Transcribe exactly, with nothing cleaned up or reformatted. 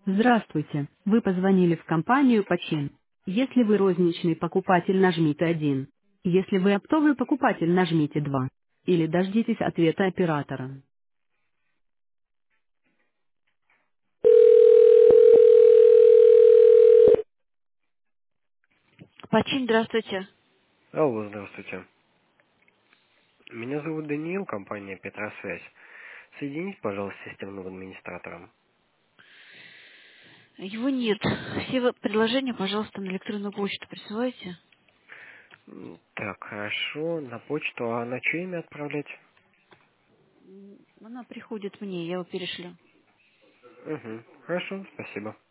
Здравствуйте, вы позвонили в компанию Почин. Если вы розничный покупатель, нажмите один. Если вы оптовый покупатель, нажмите два. Или дождитесь ответа оператора. Почин, здравствуйте. Алло, здравствуйте. Меня зовут Даниил, компания Петросвязь. Соедините, пожалуйста, с системным администратором. Его нет. Все вы- предложения, пожалуйста, на электронную почту присылайте. М, Так, хорошо. На почту, а на чье имя отправлять? М, Она приходит мне, я его перешлю. Угу. Хорошо, спасибо.